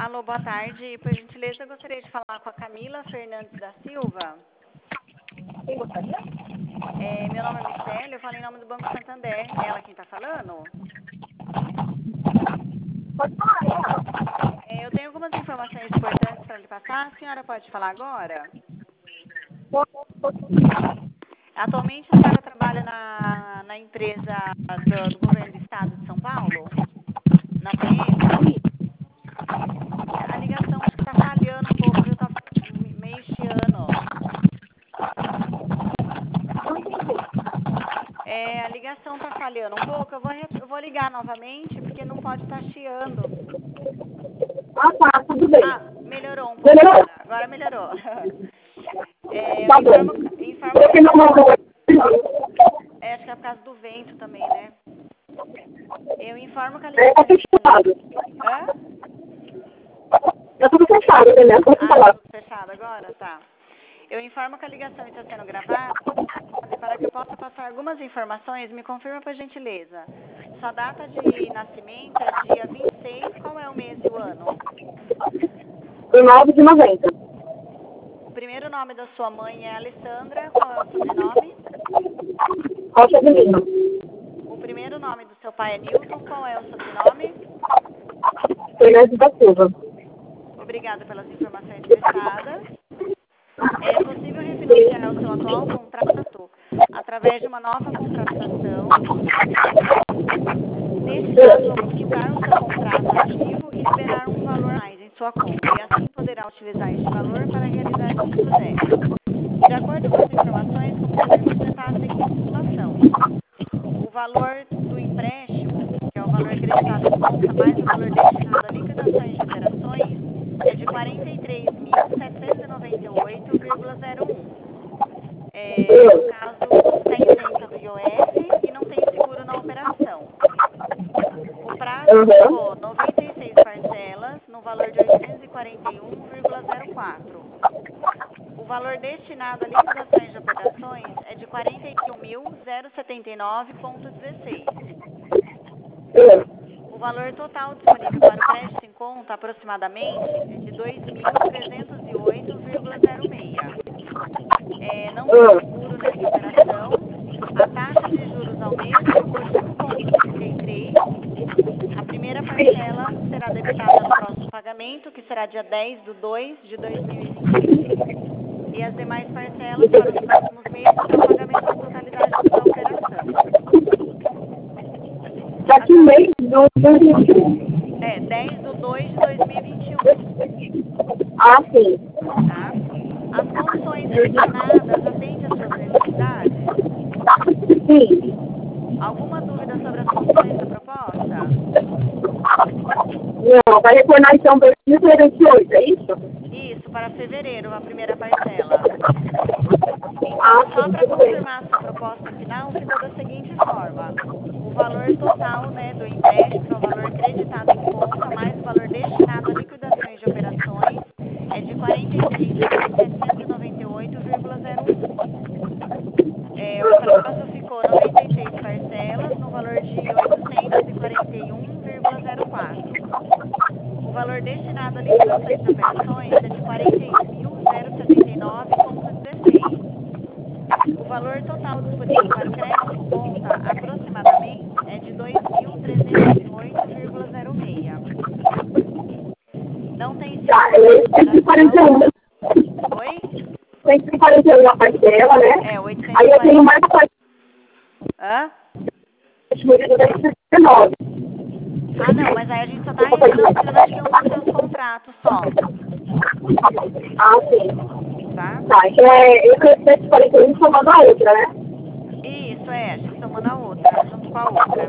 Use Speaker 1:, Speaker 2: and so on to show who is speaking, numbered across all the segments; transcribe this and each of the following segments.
Speaker 1: Alô, boa tarde. Por gentileza, eu gostaria de falar com a Camila Fernandes da Silva.
Speaker 2: Quem gostaria?
Speaker 1: Meu nome é Michele, eu falo em nome do Banco Santander. É ela quem está falando?
Speaker 2: Pode falar, é ela.
Speaker 1: Eu tenho algumas informações importantes para lhe passar. A senhora pode falar agora? Atualmente a senhora trabalha na empresa do governo do estado de São Paulo? Na PM? A ligação acho que está falhando um pouco, viu? Está meio chiando. A ligação está falhando um pouco. Eu vou ligar novamente, porque não pode estar chiando.
Speaker 2: Ah, tá, tudo bem.
Speaker 1: Ah, melhorou um pouco.
Speaker 2: Melhorou?
Speaker 1: Agora melhorou.
Speaker 2: Tá bom.
Speaker 1: Informo
Speaker 2: Porque não mandou.
Speaker 1: acho que é por causa do vento também, né? Eu informo que a
Speaker 2: Tá
Speaker 1: ligação...
Speaker 2: fechado.
Speaker 1: Hã?
Speaker 2: Tá tudo fechado, entendeu? Pode falar.
Speaker 1: Tudo fechado agora? Tá. Eu informo que a ligação está sendo gravada e para que eu possa passar algumas informações, me confirma por gentileza. Sua data de nascimento é dia 26, qual é o mês e o ano?
Speaker 2: 9 de 90.
Speaker 1: O primeiro nome da sua mãe é Alessandra, qual é o sobrenome?
Speaker 2: Rocha de Lima.
Speaker 1: O primeiro nome do seu pai é Newton, qual é o sobrenome?
Speaker 2: Fernandes da Silva.
Speaker 1: Obrigada pelas informações prestadas. É possível refinanciar o seu atual contrato através de uma nova contratação. Nesse caso, vamos quitar o seu contrato ativo e liberar um valor a mais em sua conta, e assim poderá utilizar este valor para realizar o que puder. De acordo com as informações, vamos representar a seguinte situação. O valor do empréstimo, que é o valor acreditado em conta, mais o valor destinado a liquidações de operações, é de R$ 43.798,01. No caso, está isenta do IOF e não tem seguro na operação. O prazo ficou 96 parcelas, no valor de 841,04. O valor destinado a liquidações de operações é de 41.079,16. O valor total disponível para o crédito em conta, aproximadamente, é de 2.308,06. Não tem seguro nessa operação. A taxa de juros ao mês ficou de 1,33. A primeira parcela será debitada no próximo pagamento, que será dia 10/2/2021. E as demais parcelas para os próximos meses até o pagamento da totalidade da operação.
Speaker 2: Daqui um mês do
Speaker 1: 10/2/2021.
Speaker 2: Ah, sim.
Speaker 1: Tá? As condições mencionadas atendem às suas necessidades?
Speaker 2: Sim.
Speaker 1: Alguma dúvida sobre as condições da proposta?
Speaker 2: Não, vai retornar então 2048, é isso?
Speaker 1: Isso, para fevereiro, a primeira parcela. Então, só para confirmar a sua proposta final, ficou da seguinte forma. O valor total, do empréstimo, que é o valor creditado em conta, mais o valor destinado a liquidações de operações, é de R$ 43.798,01. O prazo ficou 96 parcelas, no valor de 841,04. O valor destinado a liquidações de operações é de R$ 41.079,16. O valor total disponível para o crédito em conta, aproximadamente, é de R$ 2.308,06. Não tem seguro
Speaker 2: Tá,
Speaker 1: nessa operação.
Speaker 2: 841.
Speaker 1: Oi?
Speaker 2: 841 a parcela, né?
Speaker 1: 840.
Speaker 2: Aí eu tenho mais a parcela.
Speaker 1: Hã?
Speaker 2: De 19.
Speaker 1: Ah, não, mas aí a gente só está refinanciando, acho que um dos seus contratos só,
Speaker 2: Ah, sim.
Speaker 1: tá?
Speaker 2: Tá, então eu cresci 41 somando a outra, né?
Speaker 1: Isso, a gente somando a outra, junto com a outra.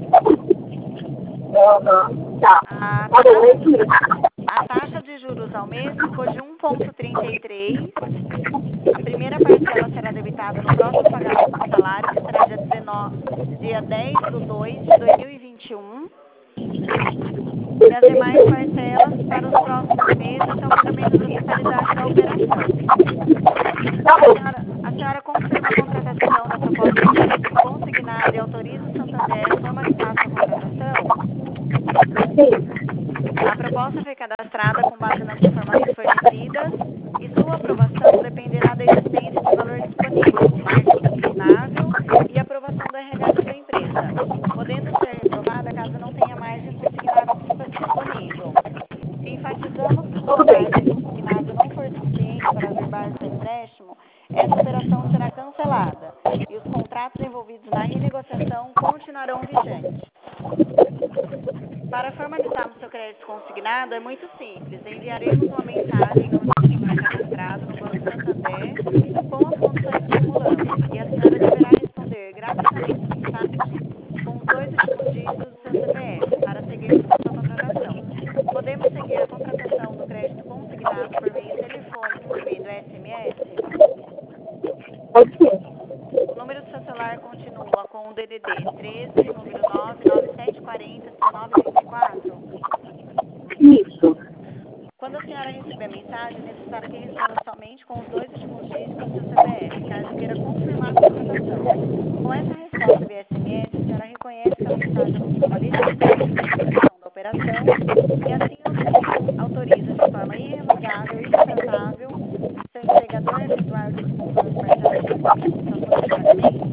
Speaker 2: Tá.
Speaker 1: A
Speaker 2: Tá bom, é isso.
Speaker 1: A taxa de juros ao mês ficou de 1,33. A primeira parcela será debitada no próximo pagamento do salário, que será dia 10/2/2021. E as demais parcelas para os próximos meses até o pagamento da totalidade da operação.
Speaker 2: Tá bom.
Speaker 1: A senhora confirma a contratação da proposta de crédito consignada e autoriza o Santander a formalizar a sua contratação?
Speaker 2: Sim.
Speaker 1: A proposta proposta foi cadastrada com base nas informações fornecidas e sua aprovação dependerá da existência de valor disponível, margem consignável e aprovação do RH de sua empresa, podendo ser reprovada caso não tenha margem consignável disponível. Enfatizamos que se a margem consignável não for suficiente para averbar seu empréstimo, essa operação será cancelada e os contratos envolvidos na renegociação continuarão vigentes. Para formalizarmos seu crédito consignado é muito simples. Enviaremos uma mensagem no celular cadastrado no Banco Santander com as condições que simulamos e a senhora deverá responder gratuitamente a mensagem com os 2 últimos dígitos do seu CPF para seguirmos com a sua contratação. Podemos seguir a contratação do crédito consignado por meio telefônico, incluindo SMS?
Speaker 2: Pode ser.
Speaker 1: O número do seu celular continua com o DDD 13, número 99740-1934?
Speaker 2: Isso.
Speaker 1: Quando a senhora receber a mensagem, é necessário que responda somente com os 2 últimos dígitos do seu CPF, caso queira confirmar a contratação. Com essa resposta via SMS, a senhora reconhece que a mensagem obteve a legitimação da operação e assim autoriza de forma irrevogável e retratável seu empregador a efetuar o desconto das parcelas restantes de sua folha de pagamento?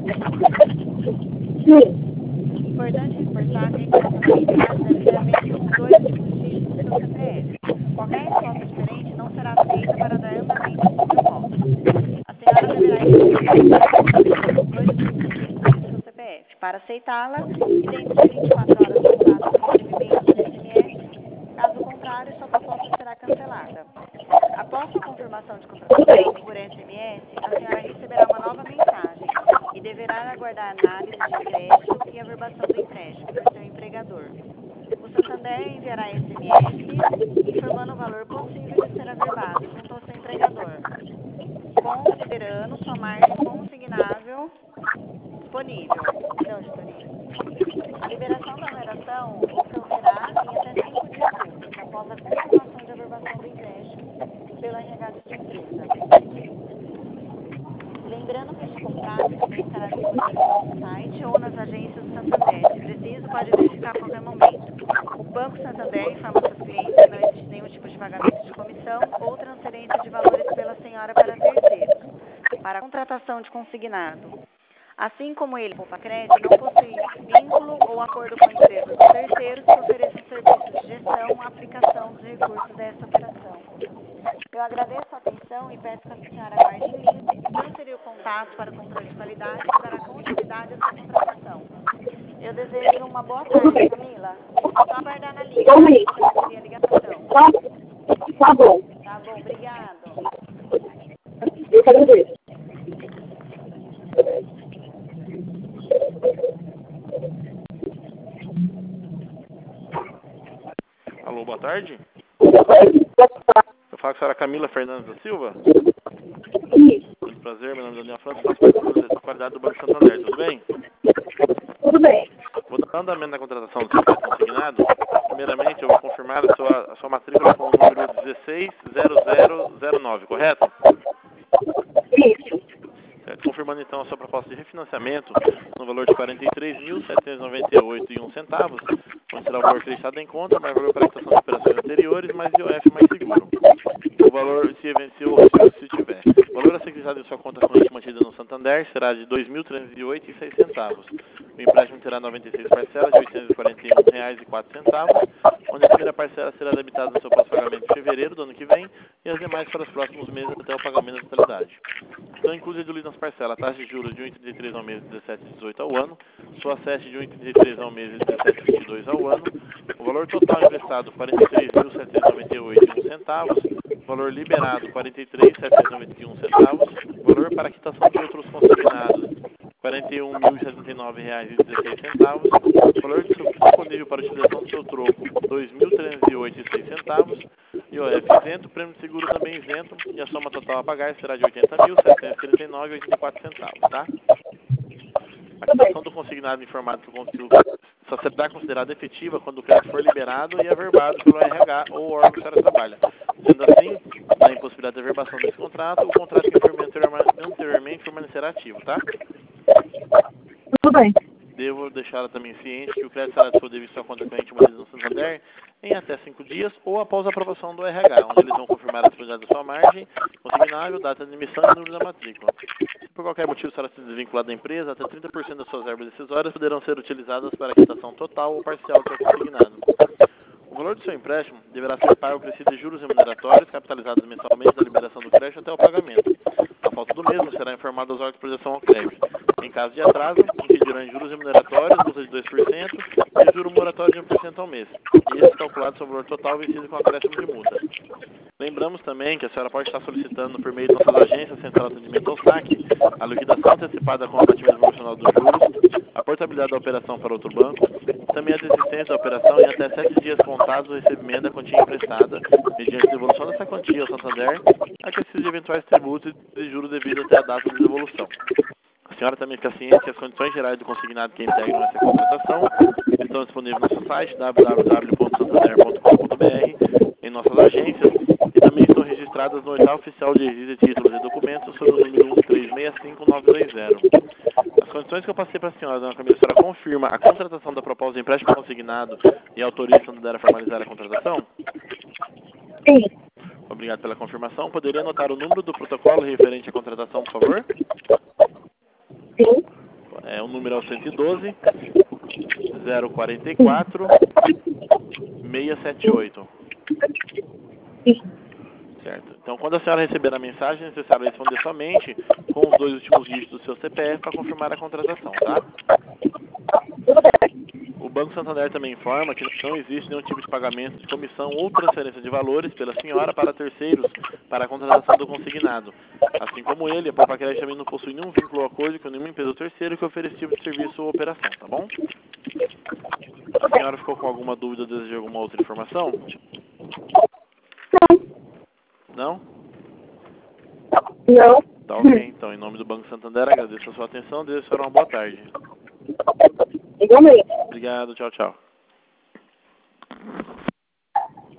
Speaker 2: Sim.
Speaker 1: Importante reforçar que a informação da mensagem deve ser apenas com os 2 últimos dígitos do seu CPF. Qualquer resposta diferente não será aceita para dar andamento à sua proposta. A senhora deverá responder com os 2 últimos dígitos do seu CPF. Para aceitá-la, e dentro de 24 horas contadas do recebimento do SMS, caso contrário, sua proposta será cancelada. Após sua confirmação de contratação por SMS, a senhora receberá uma nova mensagem e deverá aguardar a análise de crédito e averbação do empréstimo por seu empregador. O Santander enviará SMS informando o valor possível de ser averbado junto ao seu empregador, considerando sua margem consignável disponível. A liberação da oneração ocorrerá em até 5 dias úteis, após a confirmação de averbação do empréstimo pelo RH de sua empresa. Lembrando que este contrato também estará disponível no nosso site ou nas agências do Santander. Se preciso, pode verificar a qualquer momento. O Banco Santander informa seus clientes que não existe nenhum tipo de pagamento de comissão ou transferência de valores pela senhora para terceiros, para a contratação de consignado. Assim como ele, Poupa Crédito, não possui vínculo ou acordo com empresas ou terceiros que ofereçam serviços de gestão, aplicação dos recursos desta operação. Eu agradeço a atenção e peço que a senhora aguarde em linha e transferir o contato para o controle de qualidade que dará continuidade à sua contratação. Eu desejo uma boa tarde, Camila. Só aguardar na linha, tá? Para transferir a ligação.
Speaker 2: Tá bom.
Speaker 1: Tá bom, obrigado.
Speaker 2: Eu que agradeço.
Speaker 3: Alô, boa tarde. Eu falo com a senhora Camila Fernandes da Silva. Muito prazer, meu nome é Daniel França, faço parte da proteção da qualidade do Banco Santander, tudo bem?
Speaker 2: Tudo bem.
Speaker 3: Vou dar andamento na contratação do seu crédito consignado. Primeiramente, eu vou confirmar a sua matrícula com o número 160009, correto?
Speaker 2: Isso.
Speaker 3: Certo. Confirmando então a sua proposta de refinanciamento no valor de R$ 43.798,01, onde será o valor acreditado em conta, mais valor para a quitação de operações anteriores, mais IOF mais seguro. O valor, se tiver. O valor a ser acreditado em sua conta corrente mantida no Santander será de R$ 2.308,06. O empréstimo terá 96 parcelas de R$ 841,04, onde a primeira parcela será debitada no seu pós-pagamento de fevereiro do ano que vem e as demais para os próximos meses até o pagamento da totalidade. Então, inclui deduzido nas parcelas a taxa de juros de 1,33 ao mês e 17,18 ao ano, sua SESC de 1,33 ao mês e 17,22 ao ano, o valor total emprestado R$ 43.798,01, valor liberado R$ 43.791, valor para quitação de outros consignados R$ 41.079,16, valor disponível para utilização do seu troco R$ 2.308,06, IOF isento, prêmio de seguro também isento, e a soma total a pagar será de R$ 80.739,84, tá? A quitação do consignado informado que o conteúdo só será considerada efetiva quando o crédito for liberado e averbado pelo RH ou órgão que a senhora trabalha. Sendo assim, na impossibilidade de averbação desse contrato, o contrato que informei anteriormente permanecerá ativo, tá?
Speaker 2: Tudo bem.
Speaker 3: Devo deixar ela também ciente que o crédito será disponível em sua conta corrente mantida no Santander em até 5 dias ou após a aprovação do RH, onde eles vão confirmar a disponibilidade da sua margem consignável, data de emissão e número da matrícula. Se por qualquer motivo a senhora se desvincular da empresa, até 30% das suas verbas decisórias poderão ser utilizadas para a quitação total ou parcial do seu consignado. O valor do seu empréstimo deverá ser pago acrescido de juros remuneratórios capitalizados mensalmente da liberação do crédito até o pagamento. A falta do mesmo será informado aos órgãos de proteção ao crédito. Em caso de atraso, incidirão em juros remuneratórios, multa de 2% e juro moratório de 1% ao mês. E esses calculados sobre o valor total vencido com acréscimo de multa. Lembramos também que a senhora pode estar solicitando por meio de nossas agências Central de Atendimento ao SAC a liquidação antecipada com o abatimento proporcional dos juros, a portabilidade da operação para outro banco, também a desistência da operação em até 7 dias contados o recebimento da quantia emprestada, mediante devolução dessa quantia ao Santander, acrescido de eventuais tributos e juros devidos até a data de devolução. A senhora também fica ciente que as condições gerais do consignado que integram essa contratação estão disponíveis no nosso site www.santander.com.br, em nossas agências, e também estão registradas no Edital Oficial de Registro de Títulos e Documentos sob o número 1365920. As condições que eu passei para a senhora, dona Camila, a senhora confirma a contratação da proposta de empréstimo consignado e autoriza o Santander a formalizar a contratação?
Speaker 2: Sim.
Speaker 3: Obrigado pela confirmação. Poderia anotar o número do protocolo referente à contratação, por favor?
Speaker 2: Sim.
Speaker 3: O número é o 112 044 678.
Speaker 2: Sim.
Speaker 3: Certo. Então, quando a senhora receber a mensagem, é necessário responder somente com os 2 últimos dígitos do seu CPF para confirmar a contratação, tá?
Speaker 2: Tudo bem.
Speaker 3: O Banco Santander também informa que não existe nenhum tipo de pagamento de comissão ou transferência de valores pela senhora para terceiros para a contratação do consignado. Assim como ele, a Propacred também não possui nenhum vínculo ou acordo com nenhuma empresa ou terceiro que ofereça esse tipo de serviço ou operação, tá bom? A senhora ficou com alguma dúvida ou deseja alguma outra informação? Não?
Speaker 2: Não.
Speaker 3: Tá ok. Então, em nome do Banco Santander, agradeço a sua atenção. Desejo a senhora uma boa tarde.
Speaker 2: Igualmente.
Speaker 3: Obrigado. Tchau, tchau.